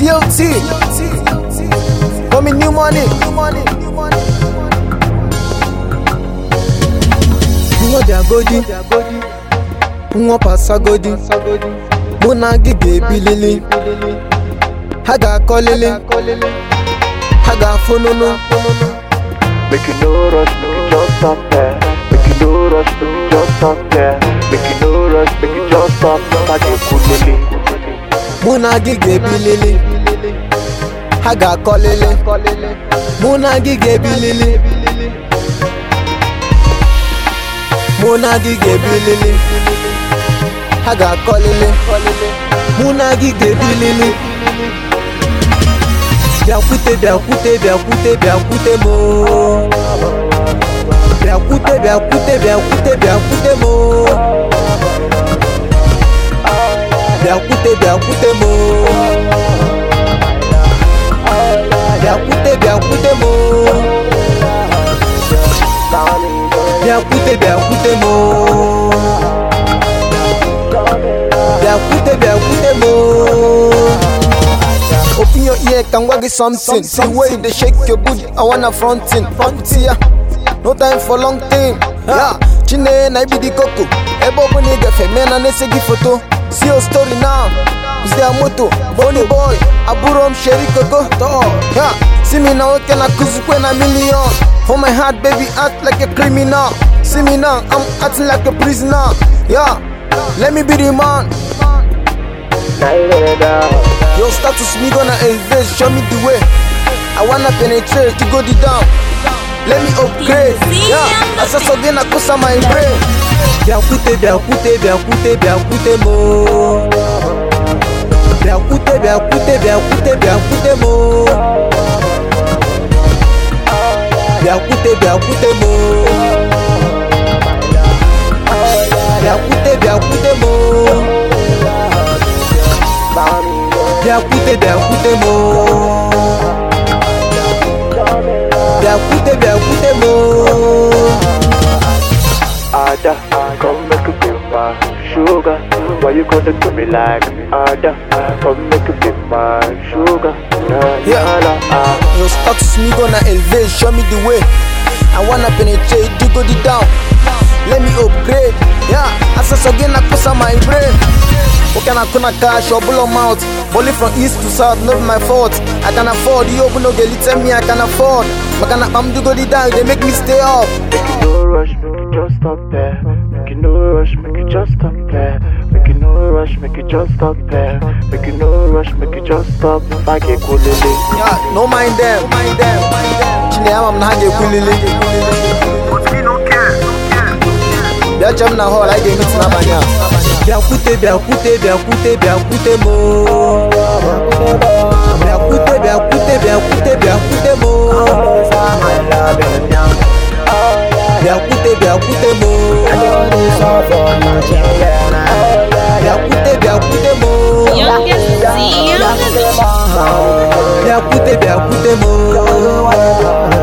TLT. For me new money. Nwa dia godi. Nwa pasa godi. Muna gige bilili. Haga kolili. Haga fonono. Make you no rush, make you just stop there. Make you no rush, make you just stop there. Make you no rush, make you just stop there. Muna gige bilili. Haga kolili. Muna gige bilili. Muna gige bilili. Haga kolili. Muna gige bilili. Biakute mo. Biakute mo. Biakute mo. Biakute mo. Biakute mo. Biakute mo. Open your ear, can wag something. See way they shake your booty, I wanna frontin'. Frontier, no time for long thing. Yeah, Chine na ibi di koko. Ebo boni gefe, mena nesegi photo. See your story now. Uzia moto, Bonny boy, Aburom Sherry Koko. Yeah, see me now, can I kuzukwe na million. For my heart, baby, act like a criminal. See me now, I'm acting like a prisoner. Yeah, let me be the man. Your status me gonna elevate, show me the way. I wanna penetrate, to go the down. Let me upgrade. Yeah, I saw again I cause my brain. Biakute mo. Biakute mo. Biakute mo. Biakute mo. Biakute mo. Biakute mo. Ada, come make you be my sugar. Why you gonna do me like Ada? Come make you be my sugar. Your status me gonna elevate, show me the way. I wanna penetrate, you go the down. Let me upgrade. Yeah, access again I cause my brain. Okay, I couldn't cash or blow mouth. Bully from east to south, not my fault. I can afford you open no girl, tell me I can afford. But can I'm do go the down, they make me stay up. Make you no rush, make you just stop there. Make you no rush, make you just stop there. Make you no rush, make you just stop there. Make you no rush, make you just stop. Like a kulili. Yeah, no mind them. Chile I'm not a kulili. But me no care. They jam na hall, I get it na banya. Biakute mo. Biakute mo. Biakute mo. Biakute mo. Youngest Z on the beat. Biakute mo.